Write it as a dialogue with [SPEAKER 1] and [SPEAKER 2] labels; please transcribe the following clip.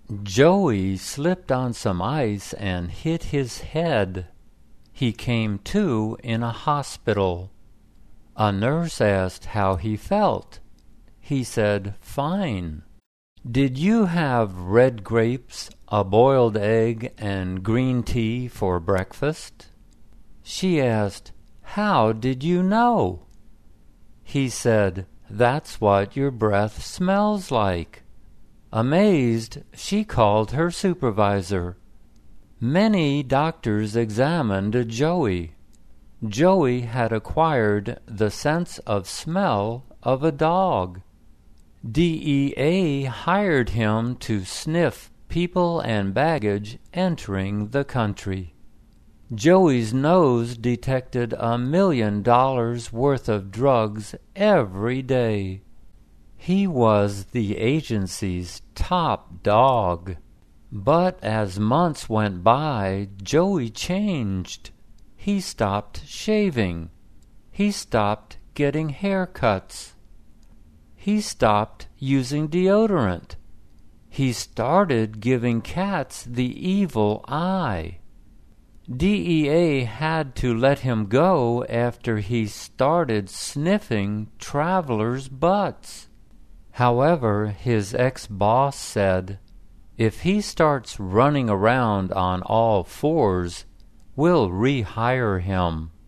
[SPEAKER 1] Joey slipped on some ice and hit his head. He came to in a hospital. A nurse asked how he felt. He said, "Fine." "Did you have red grapes, a boiled egg, and green tea for breakfast?" She asked, "How did you know?" He said, "That's what your breath smells like." Amazed, she called her supervisor. Many doctors examined Joey. Joey had acquired the sense of smell of a dog. DEA hired him to sniff people and baggage entering the country. Joey's nose detected $1 million worth of drugs every day. He was the agency's top dog. But as months went by, Joey changed. He stopped shaving. He stopped getting haircuts. He stopped using deodorant. He started giving cats the evil eye. DEA had to let him go after he started sniffing travelers' butts. However, his ex-boss said, "If he starts running around on all fours, we'll rehire him."